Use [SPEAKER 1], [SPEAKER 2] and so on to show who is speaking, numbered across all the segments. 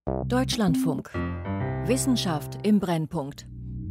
[SPEAKER 1] Deutschlandfunk. Wissenschaft im Brennpunkt.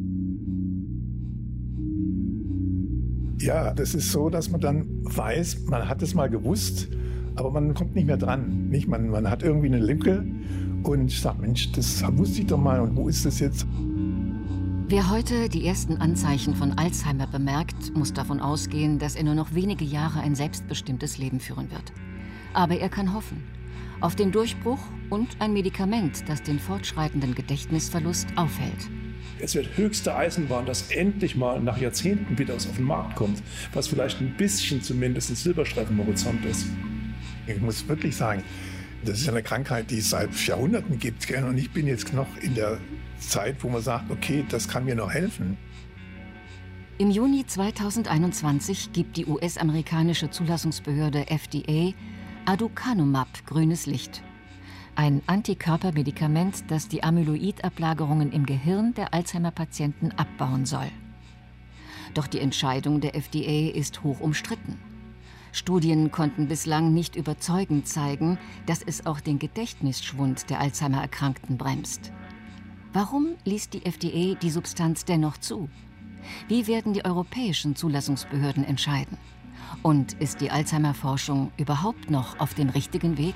[SPEAKER 2] Ja, das ist so, dass man dann weiß, man hat es mal gewusst, aber man kommt nicht mehr dran. Nicht? Man hat irgendwie eine Lücke und sagt, Mensch, das wusste ich doch mal und wo ist das jetzt?
[SPEAKER 3] Wer heute die ersten Anzeichen von Alzheimer bemerkt, muss davon ausgehen, dass er nur noch wenige Jahre ein selbstbestimmtes Leben führen wird. Aber er kann hoffen auf den Durchbruch und ein Medikament, das den fortschreitenden Gedächtnisverlust aufhält.
[SPEAKER 4] Es wird höchste Eisenbahn, dass endlich mal nach Jahrzehnten wieder was auf den Markt kommt, was vielleicht ein bisschen zumindest ein Silberstreifen am Horizont ist.
[SPEAKER 2] Ich muss wirklich sagen, das ist eine Krankheit, die es seit Jahrhunderten gibt. Und ich bin jetzt noch in der Zeit, wo man sagt, okay, das kann mir noch helfen.
[SPEAKER 3] Im Juni 2021 gibt die US-amerikanische Zulassungsbehörde FDA Aducanumab grünes Licht. Ein Antikörpermedikament, das die Amyloidablagerungen im Gehirn der Alzheimer-Patienten abbauen soll. Doch die Entscheidung der FDA ist hoch umstritten. Studien konnten bislang nicht überzeugend zeigen, dass es auch den Gedächtnisschwund der Alzheimer-Erkrankten bremst. Warum ließ die FDA die Substanz dennoch zu? Wie werden die europäischen Zulassungsbehörden entscheiden? Und ist die Alzheimer-Forschung überhaupt noch auf dem richtigen Weg?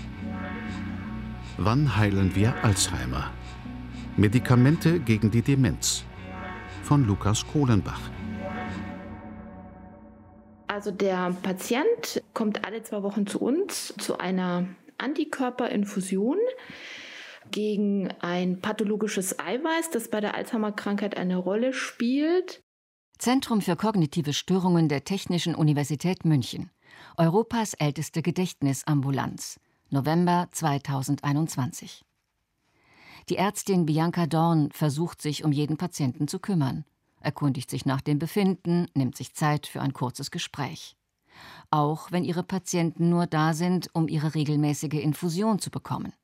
[SPEAKER 5] Wann heilen wir Alzheimer? Medikamente gegen die Demenz. Von Lukas Kohlenbach.
[SPEAKER 6] Also der Patient kommt alle 2 Wochen zu uns zu einer Antikörperinfusion gegen ein pathologisches Eiweiß, das bei der Alzheimer-Krankheit eine Rolle spielt.
[SPEAKER 3] Zentrum für kognitive Störungen der Technischen Universität München. Europas älteste Gedächtnisambulanz. November 2021. Die Ärztin Bianca Dorn versucht sich um jeden Patienten zu kümmern, erkundigt sich nach dem Befinden, nimmt sich Zeit für ein kurzes Gespräch. Auch wenn ihre Patienten nur da sind, um ihre regelmäßige Infusion zu bekommen.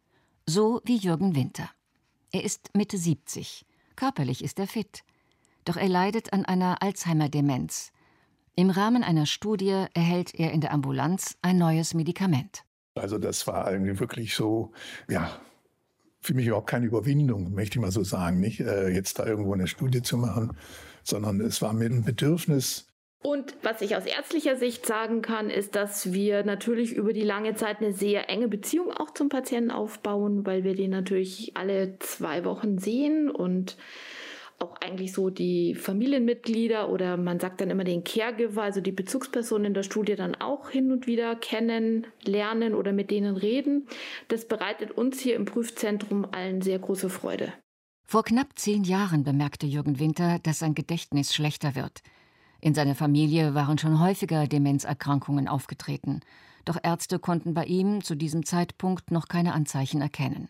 [SPEAKER 3] So wie Jürgen Winter. Er ist Mitte 70. Körperlich ist er fit. Doch er leidet an einer Alzheimer-Demenz. Im Rahmen einer Studie erhält er in der Ambulanz ein neues Medikament.
[SPEAKER 2] Also das war irgendwie wirklich so, ja, für mich überhaupt keine Überwindung, möchte ich mal so sagen, nicht jetzt da irgendwo eine Studie zu machen, sondern es war mir ein Bedürfnis.
[SPEAKER 6] Und was ich aus ärztlicher Sicht sagen kann, ist, dass wir natürlich über die lange Zeit eine sehr enge Beziehung auch zum Patienten aufbauen, weil wir den natürlich alle 2 Wochen sehen und auch eigentlich so die Familienmitglieder oder man sagt dann immer den Caregiver, also die Bezugspersonen in der Studie dann auch hin und wieder kennen, lernen oder mit denen reden. Das bereitet uns hier im Prüfzentrum allen sehr große Freude.
[SPEAKER 3] Vor knapp 10 Jahren bemerkte Jürgen Winter, dass sein Gedächtnis schlechter wird. In seiner Familie waren schon häufiger Demenzerkrankungen aufgetreten. Doch Ärzte konnten bei ihm zu diesem Zeitpunkt noch keine Anzeichen erkennen.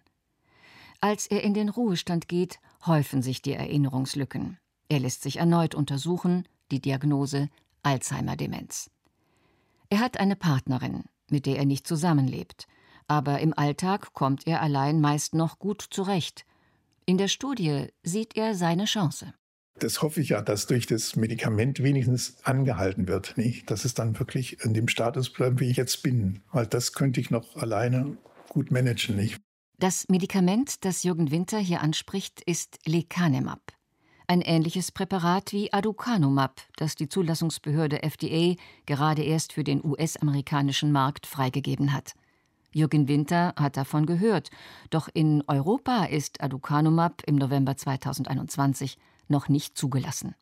[SPEAKER 3] Als er in den Ruhestand geht, häufen sich die Erinnerungslücken. Er lässt sich erneut untersuchen, die Diagnose Alzheimer-Demenz. Er hat eine Partnerin, mit der er nicht zusammenlebt. Aber im Alltag kommt er allein meist noch gut zurecht. In der Studie sieht er seine Chance.
[SPEAKER 2] Das hoffe ich ja, dass durch das Medikament wenigstens angehalten wird, nicht? Dass es dann wirklich in dem Status bleibt, wie ich jetzt bin. Weil das könnte ich noch alleine gut managen, nicht?
[SPEAKER 3] Das Medikament, das Jürgen Winter hier anspricht, ist Lecanemab. Ein ähnliches Präparat wie Aducanumab, das die Zulassungsbehörde FDA gerade erst für den US-amerikanischen Markt freigegeben hat. Jürgen Winter hat davon gehört, doch in Europa ist Aducanumab im November 2021 noch nicht zugelassen.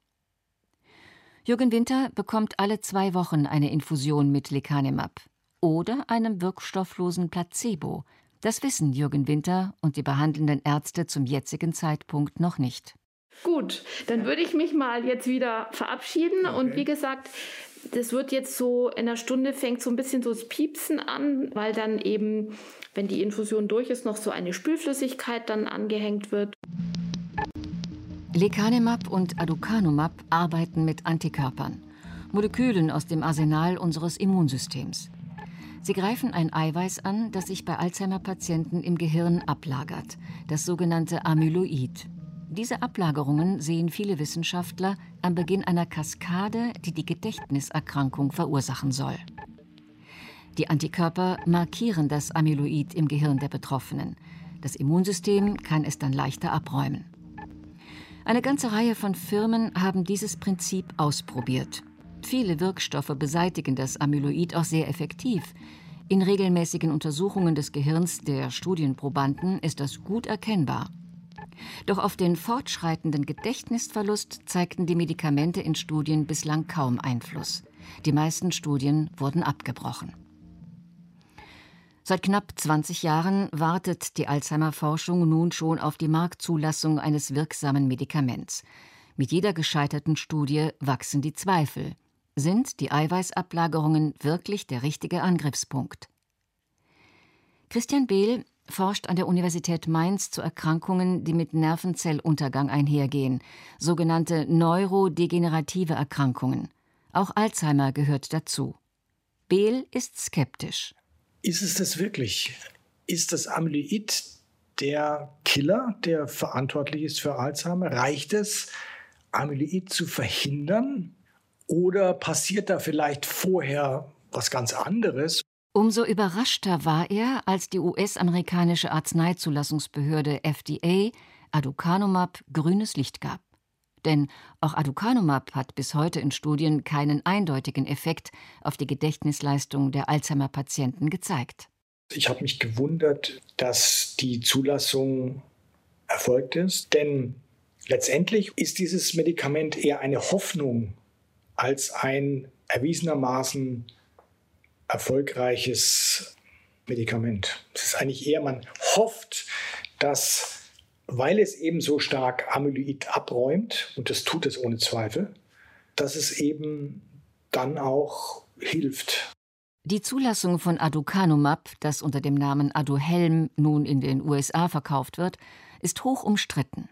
[SPEAKER 3] Jürgen Winter bekommt alle 2 Wochen eine Infusion mit Lecanemab oder einem wirkstofflosen Placebo. Das wissen Jürgen Winter und die behandelnden Ärzte zum jetzigen Zeitpunkt noch nicht.
[SPEAKER 6] Gut, dann würde ich mich mal jetzt wieder verabschieden. Okay. Und wie gesagt, das wird jetzt so in einer Stunde, fängt so ein bisschen so das Piepsen an, weil dann eben, wenn die Infusion durch ist, noch so eine Spülflüssigkeit dann angehängt wird.
[SPEAKER 3] Lecanemab und Aducanumab arbeiten mit Antikörpern, Molekülen aus dem Arsenal unseres Immunsystems. Sie greifen ein Eiweiß an, das sich bei Alzheimer-Patienten im Gehirn ablagert, das sogenannte Amyloid. Diese Ablagerungen sehen viele Wissenschaftler am Beginn einer Kaskade, die die Gedächtniserkrankung verursachen soll. Die Antikörper markieren das Amyloid im Gehirn der Betroffenen. Das Immunsystem kann es dann leichter abräumen. Eine ganze Reihe von Firmen haben dieses Prinzip ausprobiert. Viele Wirkstoffe beseitigen das Amyloid auch sehr effektiv. In regelmäßigen Untersuchungen des Gehirns der Studienprobanden ist das gut erkennbar. Doch auf den fortschreitenden Gedächtnisverlust zeigten die Medikamente in Studien bislang kaum Einfluss. Die meisten Studien wurden abgebrochen. Seit knapp 20 Jahren wartet die Alzheimer-Forschung nun schon auf die Marktzulassung eines wirksamen Medikaments. Mit jeder gescheiterten Studie wachsen die Zweifel. Sind die Eiweißablagerungen wirklich der richtige Angriffspunkt? Christian Behl forscht an der Universität Mainz zu Erkrankungen, die mit Nervenzelluntergang einhergehen, sogenannte neurodegenerative Erkrankungen. Auch Alzheimer gehört dazu. Behl ist skeptisch.
[SPEAKER 7] Ist es das wirklich? Ist das Amyloid der Killer, der verantwortlich ist für Alzheimer? Reicht es, Amyloid zu verhindern? Oder passiert da vielleicht vorher was ganz anderes?
[SPEAKER 3] Umso überraschter war er, als die US-amerikanische Arzneizulassungsbehörde FDA Aducanumab grünes Licht gab. Denn auch Aducanumab hat bis heute in Studien keinen eindeutigen Effekt auf die Gedächtnisleistung der Alzheimer-Patienten gezeigt.
[SPEAKER 7] Ich habe mich gewundert, dass die Zulassung erfolgt ist, denn letztendlich ist dieses Medikament eher eine Hoffnung als ein erwiesenermaßen erfolgreiches Medikament. Es ist eigentlich eher, man hofft, dass, weil es eben so stark Amyloid abräumt, und das tut es ohne Zweifel, dass es eben dann auch hilft.
[SPEAKER 3] Die Zulassung von Aducanumab, das unter dem Namen Aduhelm nun in den USA verkauft wird, ist hoch umstritten.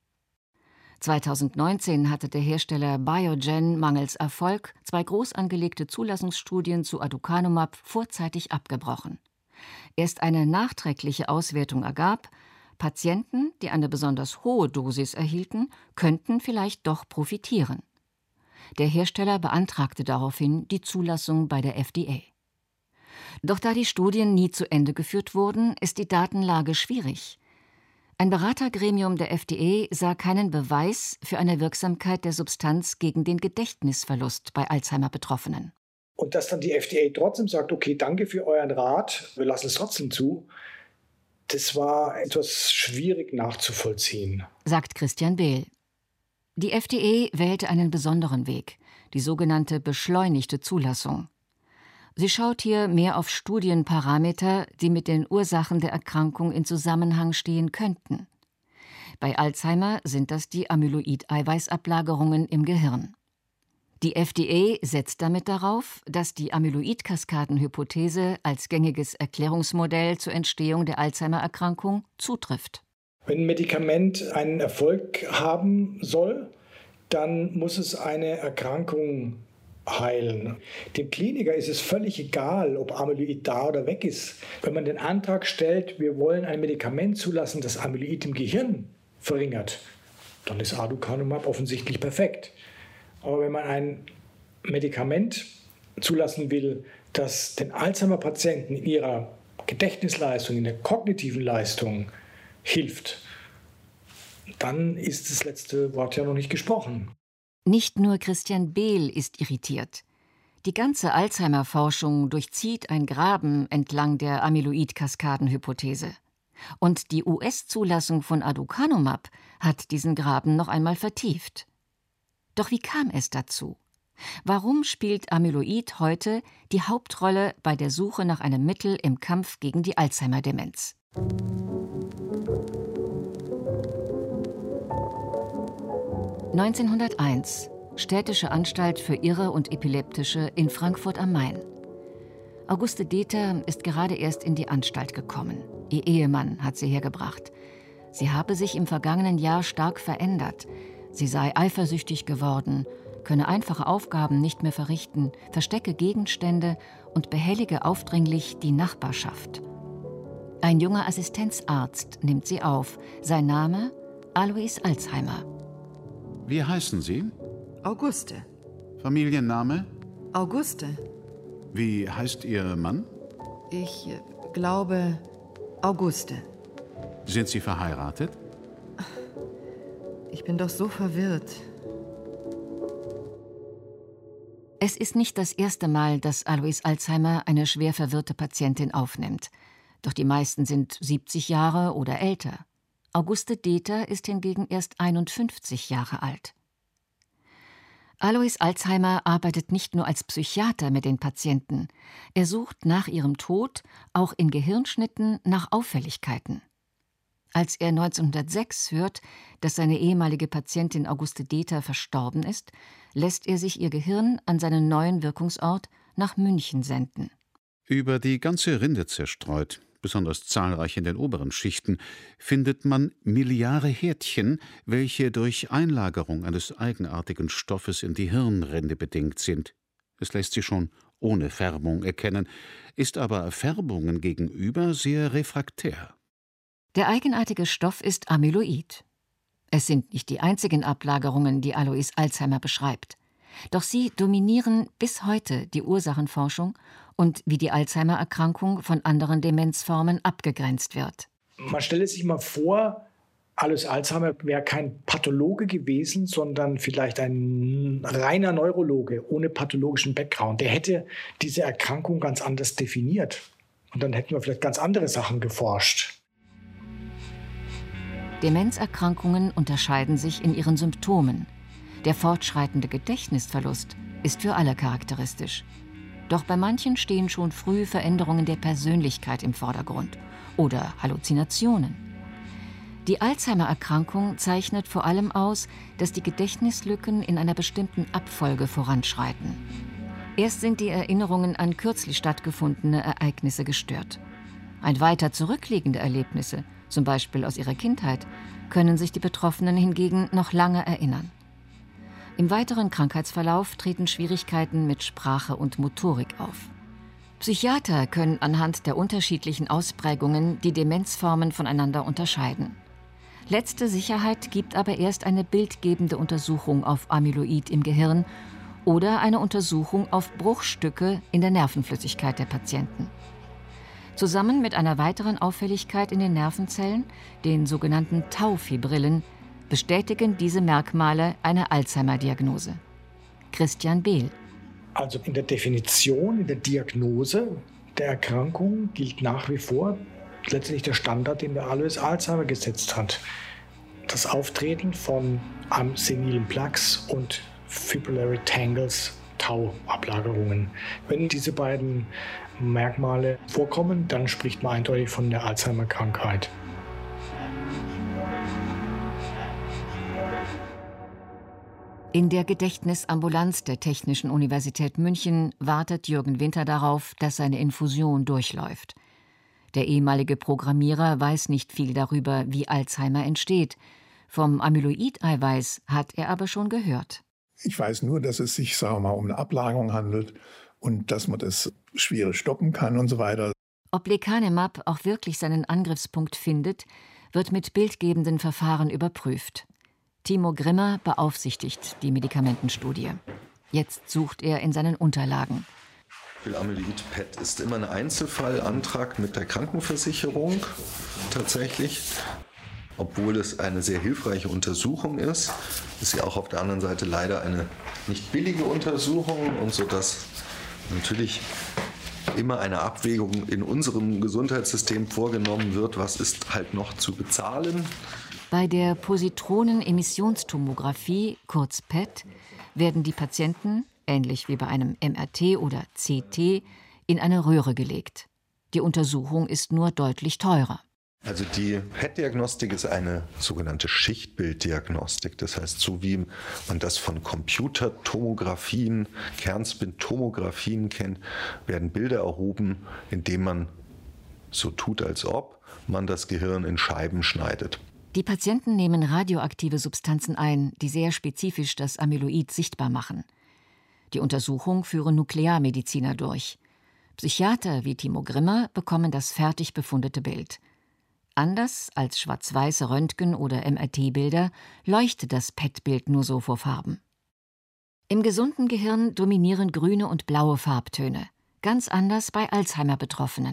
[SPEAKER 3] 2019 hatte der Hersteller Biogen mangels Erfolg 2 groß angelegte Zulassungsstudien zu Aducanumab vorzeitig abgebrochen. Erst eine nachträgliche Auswertung ergab, Patienten, die eine besonders hohe Dosis erhielten, könnten vielleicht doch profitieren. Der Hersteller beantragte daraufhin die Zulassung bei der FDA. Doch da die Studien nie zu Ende geführt wurden, ist die Datenlage schwierig. Ein Beratergremium der FDA sah keinen Beweis für eine Wirksamkeit der Substanz gegen den Gedächtnisverlust bei Alzheimer-Betroffenen.
[SPEAKER 7] Und dass dann die FDA trotzdem sagt, okay, danke für euren Rat, wir lassen es trotzdem zu, das war etwas schwierig nachzuvollziehen,
[SPEAKER 3] sagt Christian Behl. Die FDA wählte einen besonderen Weg, die sogenannte beschleunigte Zulassung. Sie schaut hier mehr auf Studienparameter, die mit den Ursachen der Erkrankung in Zusammenhang stehen könnten. Bei Alzheimer sind das die Amyloid-Eiweißablagerungen im Gehirn. Die FDA setzt damit darauf, dass die Amyloid-Kaskaden-Hypothese als gängiges Erklärungsmodell zur Entstehung der Alzheimer-Erkrankung zutrifft.
[SPEAKER 7] Wenn ein Medikament einen Erfolg haben soll, dann muss es eine Erkrankung heilen. Dem Kliniker ist es völlig egal, ob Amyloid da oder weg ist. Wenn man den Antrag stellt, wir wollen ein Medikament zulassen, das Amyloid im Gehirn verringert, dann ist Aducanumab offensichtlich perfekt. Aber wenn man ein Medikament zulassen will, das den Alzheimer-Patienten in ihrer Gedächtnisleistung, in der kognitiven Leistung hilft, dann ist das letzte Wort ja noch nicht gesprochen.
[SPEAKER 3] Nicht nur Christian Behl ist irritiert. Die ganze Alzheimer-Forschung durchzieht ein Graben entlang der Amyloid-Kaskaden-Hypothese. Und die US-Zulassung von Aducanumab hat diesen Graben noch einmal vertieft. Doch wie kam es dazu? Warum spielt Amyloid heute die Hauptrolle bei der Suche nach einem Mittel im Kampf gegen die Alzheimer-Demenz? (1901) Städtische Anstalt für Irre und Epileptische in Frankfurt am Main. Auguste Deter ist gerade erst in die Anstalt gekommen. Ihr Ehemann hat sie hergebracht. Sie habe sich im vergangenen Jahr stark verändert. Sie sei eifersüchtig geworden, könne einfache Aufgaben nicht mehr verrichten, verstecke Gegenstände und behellige aufdringlich die Nachbarschaft. Ein junger Assistenzarzt nimmt sie auf. Sein Name? Alois Alzheimer.
[SPEAKER 5] Wie heißen Sie?
[SPEAKER 8] Auguste.
[SPEAKER 5] Familienname?
[SPEAKER 8] Auguste.
[SPEAKER 5] Wie heißt Ihr Mann?
[SPEAKER 8] Ich glaube Auguste.
[SPEAKER 5] Sind Sie verheiratet?
[SPEAKER 8] Ich bin doch so verwirrt.
[SPEAKER 3] Es ist nicht das erste Mal, dass Alois Alzheimer eine schwer verwirrte Patientin aufnimmt. Doch die meisten sind 70 Jahre oder älter. Auguste Deter ist hingegen erst 51 Jahre alt. Alois Alzheimer arbeitet nicht nur als Psychiater mit den Patienten. Er sucht nach ihrem Tod auch in Gehirnschnitten nach Auffälligkeiten. Als er 1906 hört, dass seine ehemalige Patientin Auguste Deter verstorben ist, lässt er sich ihr Gehirn an seinen neuen Wirkungsort nach München senden.
[SPEAKER 5] Über die ganze Rinde zerstreut, besonders zahlreich in den oberen Schichten, findet man miliare Härtchen, welche durch Einlagerung eines eigenartigen Stoffes in die Hirnrinde bedingt sind. Es lässt sich schon ohne Färbung erkennen, ist aber Färbungen gegenüber sehr refraktär.
[SPEAKER 3] Der eigenartige Stoff ist Amyloid. Es sind nicht die einzigen Ablagerungen, die Alois Alzheimer beschreibt. Doch sie dominieren bis heute die Ursachenforschung und wie die Alzheimer-Erkrankung von anderen Demenzformen abgegrenzt wird.
[SPEAKER 7] Man stelle sich mal vor, Alois Alzheimer wäre kein Pathologe gewesen, sondern vielleicht ein reiner Neurologe ohne pathologischen Background. Der hätte diese Erkrankung ganz anders definiert. Und dann hätten wir vielleicht ganz andere Sachen geforscht.
[SPEAKER 3] Demenzerkrankungen unterscheiden sich in ihren Symptomen. Der fortschreitende Gedächtnisverlust ist für alle charakteristisch. Doch bei manchen stehen schon früh Veränderungen der Persönlichkeit im Vordergrund oder Halluzinationen. Die Alzheimer-Erkrankung zeichnet vor allem aus, dass die Gedächtnislücken in einer bestimmten Abfolge voranschreiten. Erst sind die Erinnerungen an kürzlich stattgefundene Ereignisse gestört. Ein weiter zurückliegende Erlebnisse, zum Beispiel aus ihrer Kindheit, können sich die Betroffenen hingegen noch lange erinnern. Im weiteren Krankheitsverlauf treten Schwierigkeiten mit Sprache und Motorik auf. Psychiater können anhand der unterschiedlichen Ausprägungen die Demenzformen voneinander unterscheiden. Letzte Sicherheit gibt aber erst eine bildgebende Untersuchung auf Amyloid im Gehirn oder eine Untersuchung auf Bruchstücke in der Nervenflüssigkeit der Patienten. Zusammen mit einer weiteren Auffälligkeit in den Nervenzellen, den sogenannten Taufibrillen, bestätigen diese Merkmale eine Alzheimer-Diagnose. Christian Behl.
[SPEAKER 7] Also in der Definition, in der Diagnose der Erkrankung gilt nach wie vor letztlich der Standard, den der Alois Alzheimer gesetzt hat. Das Auftreten von senilen Plaques und Fibrillary Tangles, Tauablagerungen. Wenn diese beiden Merkmale vorkommen, dann spricht man eindeutig von der Alzheimer-Krankheit.
[SPEAKER 3] In der Gedächtnisambulanz der Technischen Universität München wartet Jürgen Winter darauf, dass seine Infusion durchläuft. Der ehemalige Programmierer weiß nicht viel darüber, wie Alzheimer entsteht. Vom Amyloid-Eiweiß hat er aber schon gehört.
[SPEAKER 2] Ich weiß nur, dass es sich, sagen wir mal, um eine Ablagerung handelt und dass man das schwer stoppen kann und so weiter.
[SPEAKER 3] Ob Lecanemab auch wirklich seinen Angriffspunkt findet, wird mit bildgebenden Verfahren überprüft. Timo Grimmer beaufsichtigt die Medikamentenstudie. Jetzt sucht er in seinen Unterlagen.
[SPEAKER 9] Amyloid-PET ist immer ein Einzelfallantrag mit der Krankenversicherung tatsächlich. Obwohl es eine sehr hilfreiche Untersuchung ist sie auch auf der anderen Seite leider eine nicht billige Untersuchung und so, dass natürlich immer eine Abwägung in unserem Gesundheitssystem vorgenommen wird, was ist halt noch zu bezahlen.
[SPEAKER 3] Bei der Positronenemissionstomographie, kurz PET, werden die Patienten, ähnlich wie bei einem MRT oder CT, in eine Röhre gelegt. Die Untersuchung ist nur deutlich teurer.
[SPEAKER 9] Also die PET-Diagnostik ist eine sogenannte Schichtbilddiagnostik. Das heißt, so wie man das von Computertomographien, Kernspintomographien kennt, werden Bilder erhoben, indem man so tut, als ob man das Gehirn in Scheiben schneidet.
[SPEAKER 3] Die Patienten nehmen radioaktive Substanzen ein, die sehr spezifisch das Amyloid sichtbar machen. Die Untersuchung führen Nuklearmediziner durch. Psychiater wie Timo Grimmer bekommen das fertig befundete Bild. Anders als schwarz-weiße Röntgen- oder MRT-Bilder leuchtet das PET-Bild nur so vor Farben. Im gesunden Gehirn dominieren grüne und blaue Farbtöne, ganz anders bei Alzheimer-Betroffenen.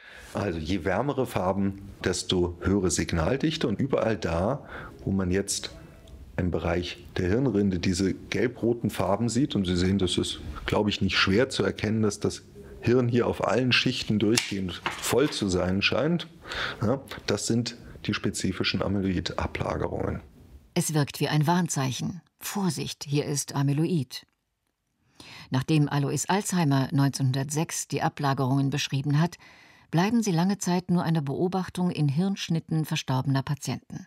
[SPEAKER 9] Also je wärmere Farben, desto höhere Signaldichte. Und überall da, wo man jetzt im Bereich der Hirnrinde diese gelb-roten Farben sieht, und Sie sehen, das ist, glaube ich, nicht schwer zu erkennen, dass das Hirn hier auf allen Schichten durchgehend voll zu sein scheint. Ja, das sind die spezifischen Amyloid-Ablagerungen.
[SPEAKER 3] Es wirkt wie ein Warnzeichen. Vorsicht, hier ist Amyloid. Nachdem Alois Alzheimer 1906 die Ablagerungen beschrieben hat, bleiben sie lange Zeit nur eine Beobachtung in Hirnschnitten verstorbener Patienten.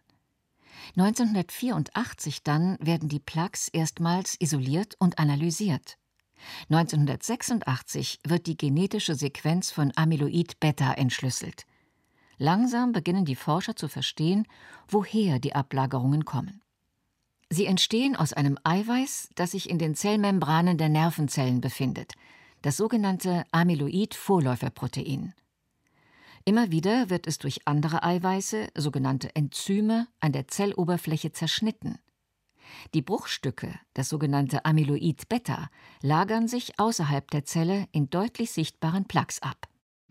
[SPEAKER 3] 1984 dann werden die Plaques erstmals isoliert und analysiert. 1986 wird die genetische Sequenz von Amyloid Beta entschlüsselt. Langsam beginnen die Forscher zu verstehen, woher die Ablagerungen kommen. Sie entstehen aus einem Eiweiß, das sich in den Zellmembranen der Nervenzellen befindet, das sogenannte Amyloid-Vorläuferprotein. Immer wieder wird es durch andere Eiweiße, sogenannte Enzyme, an der Zelloberfläche zerschnitten. Die Bruchstücke, das sogenannte Amyloid Beta, lagern sich außerhalb der Zelle in deutlich sichtbaren Plaques ab.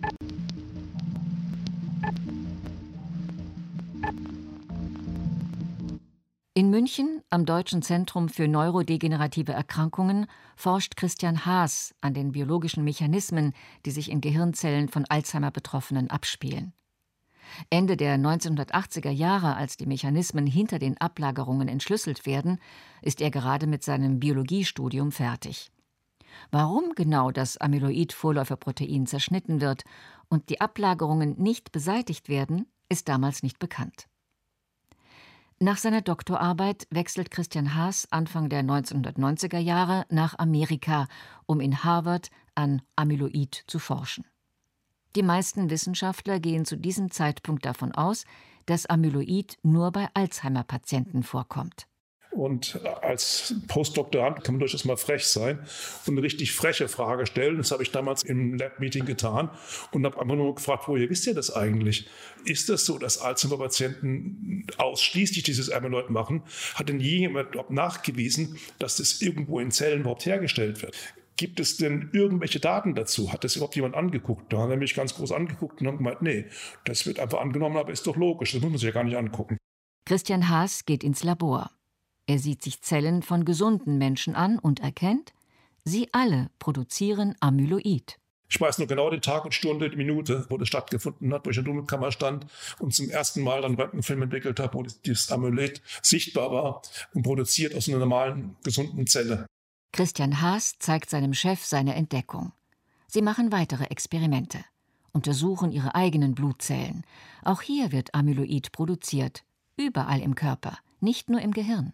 [SPEAKER 3] In München, am Deutschen Zentrum für neurodegenerative Erkrankungen, forscht Christian Haas an den biologischen Mechanismen, die sich in Gehirnzellen von Alzheimer-Betroffenen abspielen. Ende der 1980er Jahre, als die Mechanismen hinter den Ablagerungen entschlüsselt werden, ist er gerade mit seinem Biologiestudium fertig. Warum genau das Amyloid-Vorläuferprotein zerschnitten wird und die Ablagerungen nicht beseitigt werden, ist damals nicht bekannt. Nach seiner Doktorarbeit wechselt Christian Haas Anfang der 1990er Jahre nach Amerika, um in Harvard an Amyloid zu forschen. Die meisten Wissenschaftler gehen zu diesem Zeitpunkt davon aus, dass Amyloid nur bei Alzheimer-Patienten vorkommt.
[SPEAKER 4] Und als Postdoktorand kann man durchaus mal frech sein und eine richtig freche Frage stellen. Das habe ich damals im Lab-Meeting getan und habe einfach nur gefragt, woher wisst ihr das eigentlich? Ist das so, dass Alzheimer-Patienten ausschließlich dieses Amyloid machen? Hat denn jemand überhaupt nachgewiesen, dass das irgendwo in Zellen überhaupt hergestellt wird? Gibt es denn irgendwelche Daten dazu? Hat das überhaupt jemand angeguckt? Da haben wir mich ganz groß angeguckt und haben gemeint, nee, das wird einfach angenommen, aber ist doch logisch, das muss man sich ja gar nicht angucken.
[SPEAKER 3] Christian Haas geht ins Labor. Er sieht sich Zellen von gesunden Menschen an und erkennt, sie alle produzieren Amyloid.
[SPEAKER 4] Ich weiß nur genau den Tag und Stunde, die Minute, wo das stattgefunden hat, wo ich in der Dunkelkammer stand und zum ersten Mal dann Röntgenfilm entwickelt habe, wo dieses Amyloid sichtbar war und produziert aus einer normalen, gesunden Zelle.
[SPEAKER 3] Christian Haas zeigt seinem Chef seine Entdeckung. Sie machen weitere Experimente, untersuchen ihre eigenen Blutzellen. Auch hier wird Amyloid produziert, überall im Körper, nicht nur im Gehirn.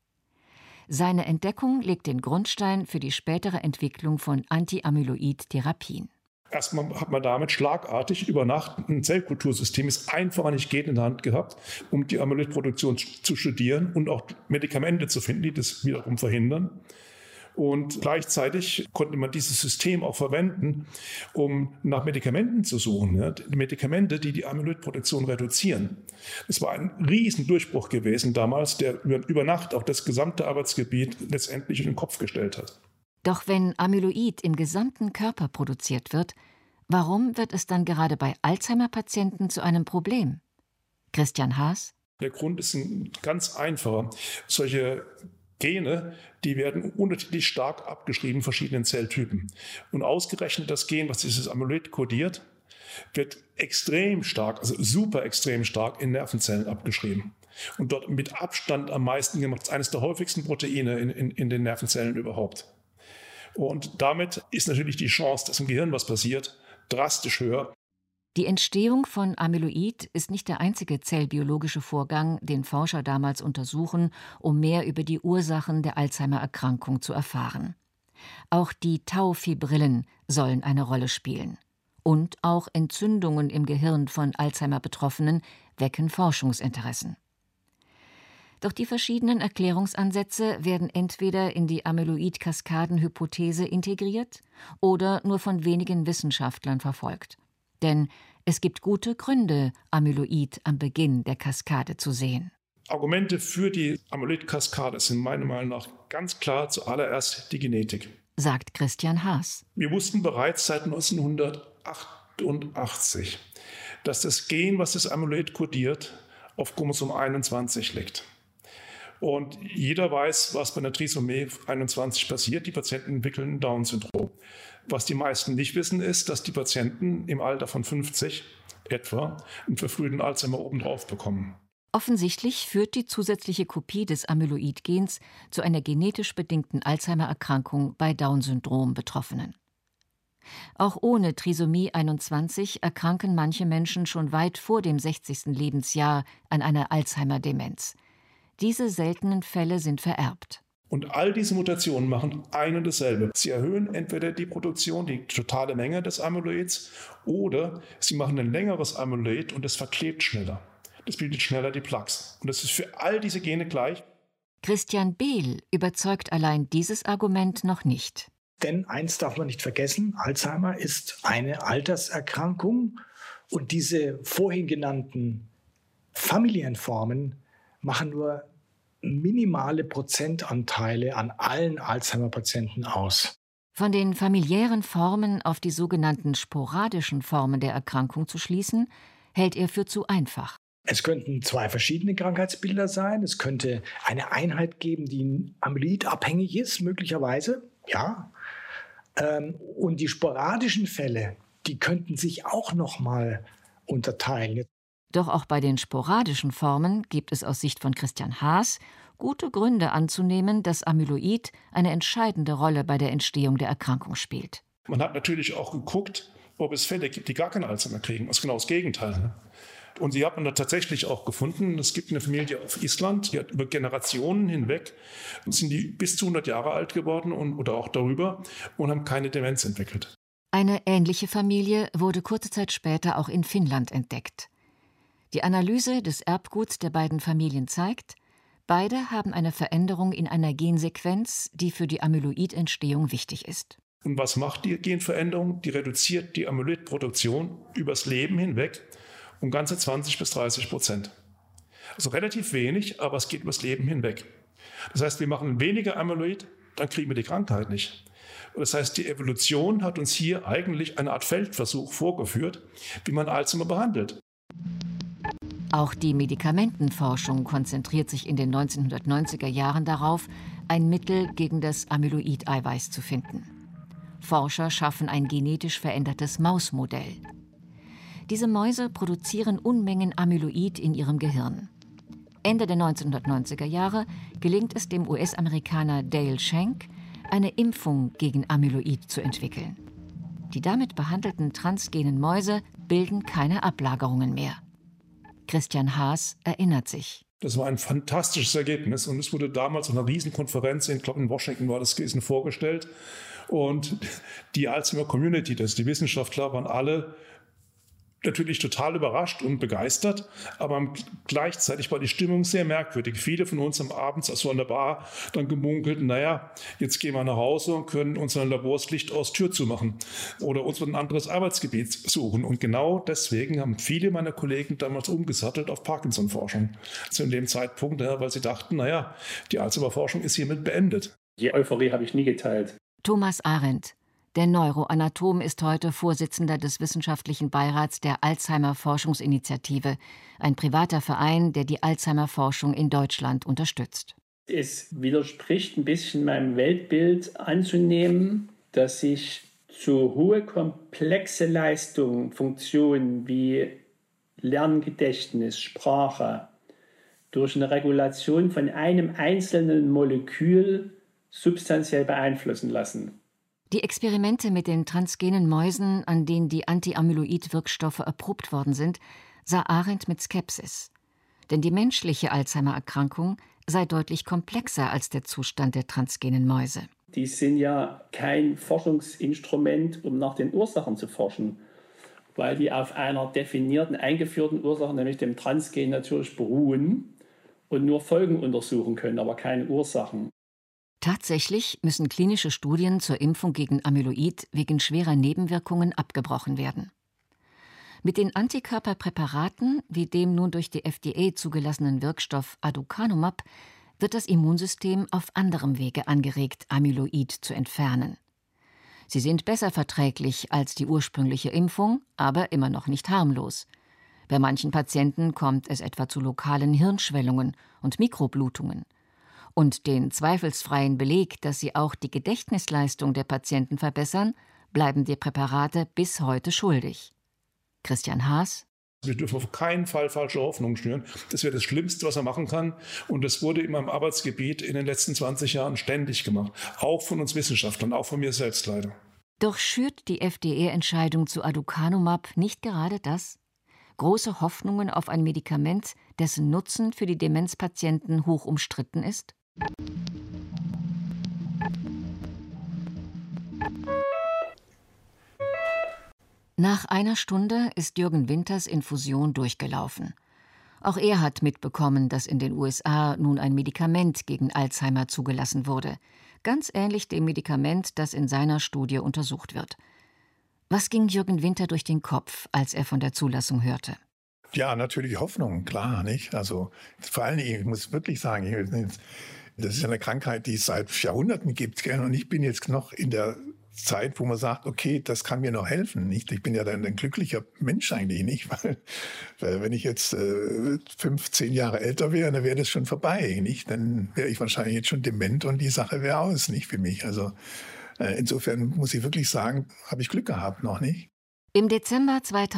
[SPEAKER 3] Seine Entdeckung legt den Grundstein für die spätere Entwicklung von Anti-Amyloid-Therapien.
[SPEAKER 4] Erstmal hat man damit schlagartig über Nacht ein Zellkultursystem, das einfacher nicht geht, in der Hand gehabt, um die Amyloidproduktion zu studieren und auch Medikamente zu finden, die das wiederum verhindern. Und gleichzeitig konnte man dieses System auch verwenden, um nach Medikamenten zu suchen. Ja? Medikamente, die die Amyloidproduktion reduzieren. Es war ein Riesendurchbruch gewesen damals, der über Nacht auch das gesamte Arbeitsgebiet letztendlich in den Kopf gestellt hat.
[SPEAKER 3] Doch wenn Amyloid im gesamten Körper produziert wird, warum wird es dann gerade bei Alzheimer-Patienten zu einem Problem? Christian Haas?
[SPEAKER 4] Der Grund ist ein ganz einfacher. Solche Gene, die werden unterschiedlich stark abgeschrieben, verschiedenen Zelltypen. Und ausgerechnet das Gen, was dieses Amyloid kodiert, wird extrem stark, also super extrem stark in Nervenzellen abgeschrieben. Und dort mit Abstand am meisten gemacht. Das ist eines der häufigsten Proteine in den Nervenzellen überhaupt. Und damit ist natürlich die Chance, dass im Gehirn was passiert, drastisch höher.
[SPEAKER 3] Die Entstehung von Amyloid ist nicht der einzige zellbiologische Vorgang, den Forscher damals untersuchen, um mehr über die Ursachen der Alzheimer-Erkrankung zu erfahren. Auch die Taufibrillen sollen eine Rolle spielen. Und auch Entzündungen im Gehirn von Alzheimer-Betroffenen wecken Forschungsinteressen. Doch die verschiedenen Erklärungsansätze werden entweder in die Amyloid-Kaskaden-Hypothese integriert oder nur von wenigen Wissenschaftlern verfolgt. Denn es gibt gute Gründe, Amyloid am Beginn der Kaskade zu sehen.
[SPEAKER 4] Argumente für die Amyloid-Kaskade sind meiner Meinung nach ganz klar zuallererst die Genetik.
[SPEAKER 3] Sagt Christian Haas.
[SPEAKER 4] Wir wussten bereits seit 1908, 88, dass das Gen, was das Amyloid kodiert, auf Chromosom 21 liegt. Und jeder weiß, was bei der Trisomie 21 passiert. Die Patienten entwickeln ein Down-Syndrom. Was die meisten nicht wissen, ist, dass die Patienten im Alter von 50 etwa einen verfrühten Alzheimer obendrauf bekommen.
[SPEAKER 3] Offensichtlich führt die zusätzliche Kopie des Amyloid-Gens zu einer genetisch bedingten Alzheimer-Erkrankung bei Down-Syndrom-Betroffenen. Auch ohne Trisomie 21 erkranken manche Menschen schon weit vor dem 60. Lebensjahr an einer Alzheimer-Demenz. Diese seltenen Fälle sind vererbt.
[SPEAKER 4] Und all diese Mutationen machen ein und dasselbe. Sie erhöhen entweder die Produktion, die totale Menge des Amyloids, oder sie machen ein längeres Amyloid und es verklebt schneller. Das bildet schneller die Plaques. Und das ist für all diese Gene gleich.
[SPEAKER 3] Christian Behl überzeugt allein dieses Argument noch nicht.
[SPEAKER 7] Denn eins darf man nicht vergessen, Alzheimer ist eine Alterserkrankung und diese vorhin genannten Familienformen machen nur minimale Prozentanteile an allen Alzheimer-Patienten aus.
[SPEAKER 3] Von den familiären Formen auf die sogenannten sporadischen Formen der Erkrankung zu schließen, hält er für zu einfach.
[SPEAKER 7] Es könnten zwei verschiedene Krankheitsbilder sein. Es könnte eine Einheit geben, die amyloidabhängig ist, möglicherweise. Ja. Und die sporadischen Fälle, die könnten sich auch noch mal unterteilen.
[SPEAKER 3] Doch auch bei den sporadischen Formen gibt es aus Sicht von Christian Haas gute Gründe anzunehmen, dass Amyloid eine entscheidende Rolle bei der Entstehung der Erkrankung spielt.
[SPEAKER 4] Man hat natürlich auch geguckt, ob es Fälle gibt, die gar keinen Alzheimer kriegen. Das ist genau das Gegenteil. Und sie hat man da tatsächlich auch gefunden. Es gibt eine Familie auf Island, die hat über Generationen hinweg, sind die bis zu 100 Jahre alt geworden oder auch darüber und haben keine Demenz entwickelt.
[SPEAKER 3] Eine ähnliche Familie wurde kurze Zeit später auch in Finnland entdeckt. Die Analyse des Erbguts der beiden Familien zeigt, beide haben eine Veränderung in einer Gensequenz, die für die Amyloidentstehung wichtig ist.
[SPEAKER 4] Und was macht die Genveränderung? Die reduziert die Amyloidproduktion übers Leben hinweg um ganze 20-30%. Also relativ wenig, aber es geht übers Leben hinweg. Das heißt, wir machen weniger Amyloid, dann kriegen wir die Krankheit nicht. Und das heißt, die Evolution hat uns hier eigentlich eine Art Feldversuch vorgeführt, wie man Alzheimer behandelt.
[SPEAKER 3] Auch die Medikamentenforschung konzentriert sich in den 1990er Jahren darauf, ein Mittel gegen das Amyloid-Eiweiß zu finden. Forscher schaffen ein genetisch verändertes Mausmodell. Diese Mäuse produzieren Unmengen Amyloid in ihrem Gehirn. Ende der 1990er Jahre gelingt es dem US-Amerikaner Dale Schenk, eine Impfung gegen Amyloid zu entwickeln. Die damit behandelten transgenen Mäuse bilden keine Ablagerungen mehr. Christian Haas erinnert sich.
[SPEAKER 4] Das war ein fantastisches Ergebnis und es wurde damals auf einer Riesenkonferenz, ich glaube in Washington war das gewesen, vorgestellt. Und die Alzheimer-Community, die Wissenschaftler, waren alle natürlich total überrascht und begeistert, aber gleichzeitig war die Stimmung sehr merkwürdig. Viele von uns haben abends also an der Bar dann gemunkelt, naja, jetzt gehen wir nach Hause und können unseren Labors Licht aus Tür zumachen oder uns ein anderes Arbeitsgebiet suchen. Und genau deswegen haben viele meiner Kollegen damals umgesattelt auf Parkinson-Forschung. Zu dem Zeitpunkt, weil sie dachten, naja, die Alzheimer-Forschung ist hiermit beendet.
[SPEAKER 10] Die Euphorie habe ich nie geteilt.
[SPEAKER 3] Thomas Arendt, der Neuroanatom, ist heute Vorsitzender des wissenschaftlichen Beirats der Alzheimer-Forschungsinitiative, ein privater Verein, der die Alzheimer-Forschung in Deutschland unterstützt.
[SPEAKER 10] Es widerspricht ein bisschen meinem Weltbild anzunehmen, dass sich so hohe, komplexe Leistungen, Funktionen wie Lerngedächtnis, Sprache, durch eine Regulation von einem einzelnen Molekül substanziell beeinflussen lassen.
[SPEAKER 3] Die Experimente mit den transgenen Mäusen, an denen die Anti-Amyloid-Wirkstoffe erprobt worden sind, sah Arendt mit Skepsis. Denn die menschliche Alzheimer-Erkrankung sei deutlich komplexer als der Zustand der transgenen Mäuse.
[SPEAKER 10] Die sind ja kein Forschungsinstrument, um nach den Ursachen zu forschen, weil die auf einer definierten, eingeführten Ursache, nämlich dem Transgen, natürlich beruhen und nur Folgen untersuchen können, aber keine Ursachen.
[SPEAKER 3] Tatsächlich müssen klinische Studien zur Impfung gegen Amyloid wegen schwerer Nebenwirkungen abgebrochen werden. Mit den Antikörperpräparaten, wie dem nun durch die FDA zugelassenen Wirkstoff Aducanumab, wird das Immunsystem auf anderem Wege angeregt, Amyloid zu entfernen. Sie sind besser verträglich als die ursprüngliche Impfung, aber immer noch nicht harmlos. Bei manchen Patienten kommt es etwa zu lokalen Hirnschwellungen und Mikroblutungen. Und den zweifelsfreien Beleg, dass sie auch die Gedächtnisleistung der Patienten verbessern, bleiben die Präparate bis heute schuldig. Christian Haas:
[SPEAKER 4] Wir dürfen auf keinen Fall falsche Hoffnungen schnüren. Das wäre das Schlimmste, was man machen kann. Und das wurde in meinem Arbeitsgebiet in den letzten 20 Jahren ständig gemacht. Auch von uns Wissenschaftlern, auch von mir selbst leider.
[SPEAKER 3] Doch schürt die FDA-Entscheidung zu Aducanumab nicht gerade das? Große Hoffnungen auf ein Medikament, dessen Nutzen für die Demenzpatienten hoch umstritten ist? Nach einer Stunde ist Jürgen Winters Infusion durchgelaufen. Auch er hat mitbekommen, dass in den USA nun ein Medikament gegen Alzheimer zugelassen wurde. Ganz ähnlich dem Medikament, das in seiner Studie untersucht wird. Was ging Jürgen Winter durch den Kopf, als er von der Zulassung hörte?
[SPEAKER 2] Ja, natürlich Hoffnung, klar, nicht? Also vor allen Dingen, ich muss wirklich sagen, das ist eine Krankheit, die es seit Jahrhunderten gibt. Und ich bin jetzt noch in der Zeit, wo man sagt, okay, das kann mir noch helfen. Nicht? Ich bin ja dann ein glücklicher Mensch eigentlich nicht, weil wenn ich jetzt 15 Jahre älter wäre, dann wäre das schon vorbei. Nicht? Dann wäre ich wahrscheinlich jetzt schon dement und die Sache wäre aus, nicht für mich. Also insofern muss ich wirklich sagen, habe ich Glück gehabt noch nicht.
[SPEAKER 3] Im Dezember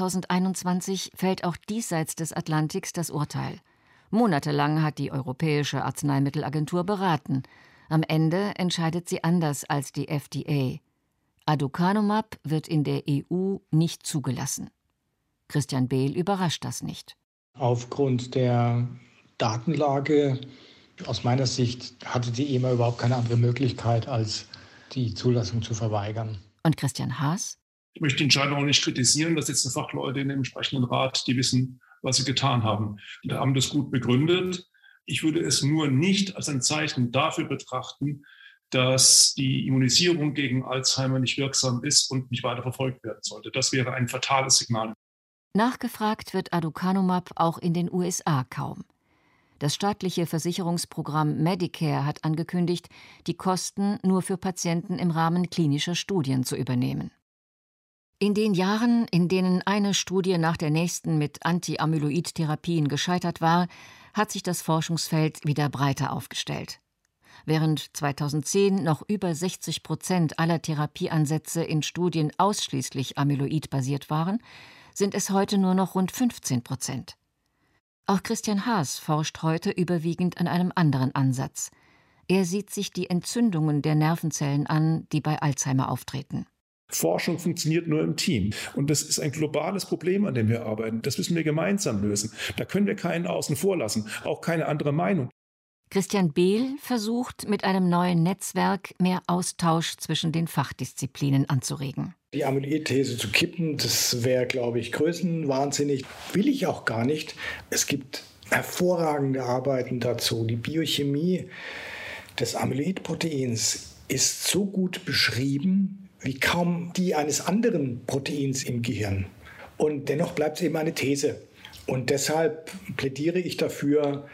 [SPEAKER 3] 2021 fällt auch diesseits des Atlantiks das Urteil. Monatelang hat die Europäische Arzneimittelagentur beraten. Am Ende entscheidet sie anders als die FDA. Aducanumab wird in der EU nicht zugelassen. Christian Behl überrascht das nicht.
[SPEAKER 7] Aufgrund der Datenlage, aus meiner Sicht, hatte die EMA überhaupt keine andere Möglichkeit, als die Zulassung zu verweigern.
[SPEAKER 3] Und Christian Haas?
[SPEAKER 4] Ich möchte die Entscheidung auch nicht kritisieren. Da sitzen Fachleute in dem entsprechenden Rat, die wissen, was sie getan haben. Die haben das gut begründet. Ich würde es nur nicht als ein Zeichen dafür betrachten, dass die Immunisierung gegen Alzheimer nicht wirksam ist und nicht weiter verfolgt werden sollte. Das wäre ein fatales Signal.
[SPEAKER 3] Nachgefragt wird Aducanumab auch in den USA kaum. Das staatliche Versicherungsprogramm Medicare hat angekündigt, die Kosten nur für Patienten im Rahmen klinischer Studien zu übernehmen. In den Jahren, in denen eine Studie nach der nächsten mit Anti-Amyloid-Therapien gescheitert war, hat sich das Forschungsfeld wieder breiter aufgestellt. Während 2010 noch über 60% aller Therapieansätze in Studien ausschließlich Amyloid-basiert waren, sind es heute nur noch rund 15%. Auch Christian Haas forscht heute überwiegend an einem anderen Ansatz. Er sieht sich die Entzündungen der Nervenzellen an, die bei Alzheimer auftreten.
[SPEAKER 4] Forschung funktioniert nur im Team. Und das ist ein globales Problem, an dem wir arbeiten. Das müssen wir gemeinsam lösen. Da können wir keinen außen vor lassen, auch keine andere Meinung.
[SPEAKER 3] Christian Behl versucht, mit einem neuen Netzwerk mehr Austausch zwischen den Fachdisziplinen anzuregen.
[SPEAKER 7] Die Amyloid-These zu kippen, das wäre, glaube ich, größenwahnsinnig. Will ich auch gar nicht. Es gibt hervorragende Arbeiten dazu. Die Biochemie des Amyloid-Proteins ist so gut beschrieben wie kaum die eines anderen Proteins im Gehirn. Und dennoch bleibt es eben eine These. Und deshalb plädiere ich dafür,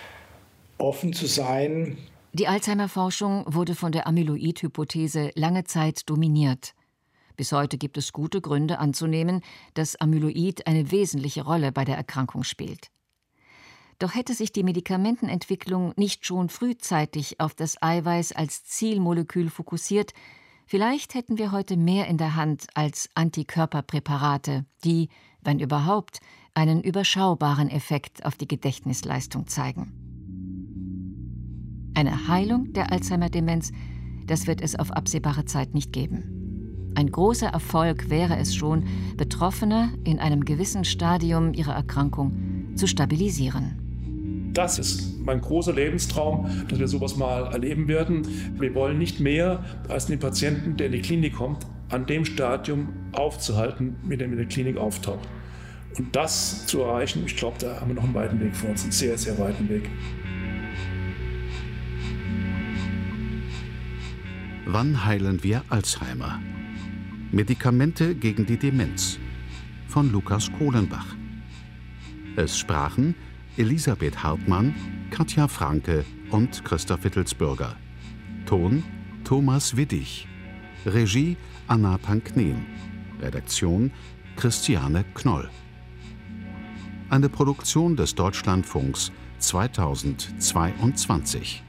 [SPEAKER 7] offen zu sein.
[SPEAKER 3] Die Alzheimer-Forschung wurde von der Amyloid-Hypothese lange Zeit dominiert. Bis heute gibt es gute Gründe anzunehmen, dass Amyloid eine wesentliche Rolle bei der Erkrankung spielt. Doch hätte sich die Medikamentenentwicklung nicht schon frühzeitig auf das Eiweiß als Zielmolekül fokussiert, vielleicht hätten wir heute mehr in der Hand als Antikörperpräparate, die, wenn überhaupt, einen überschaubaren Effekt auf die Gedächtnisleistung zeigen. Eine Heilung der Alzheimer-Demenz, das wird es auf absehbare Zeit nicht geben. Ein großer Erfolg wäre es schon, Betroffene in einem gewissen Stadium ihrer Erkrankung zu stabilisieren.
[SPEAKER 4] Das ist mein großer Lebenstraum, dass wir sowas mal erleben werden. Wir wollen nicht mehr, als den Patienten, der in die Klinik kommt, an dem Stadium aufzuhalten, mit dem in der Klinik auftaucht. Und das zu erreichen, ich glaube, da haben wir noch einen weiten Weg vor uns, einen sehr, sehr weiten Weg.
[SPEAKER 5] Wann heilen wir Alzheimer? Medikamente gegen die Demenz von Lukas Kohlenbach. Es sprachen Elisabeth Hartmann, Katja Franke und Christoph Wittelsbürger. Ton Thomas Widdig. Regie Anna Panknen. Redaktion Christiane Knoll. Eine Produktion des Deutschlandfunks 2022.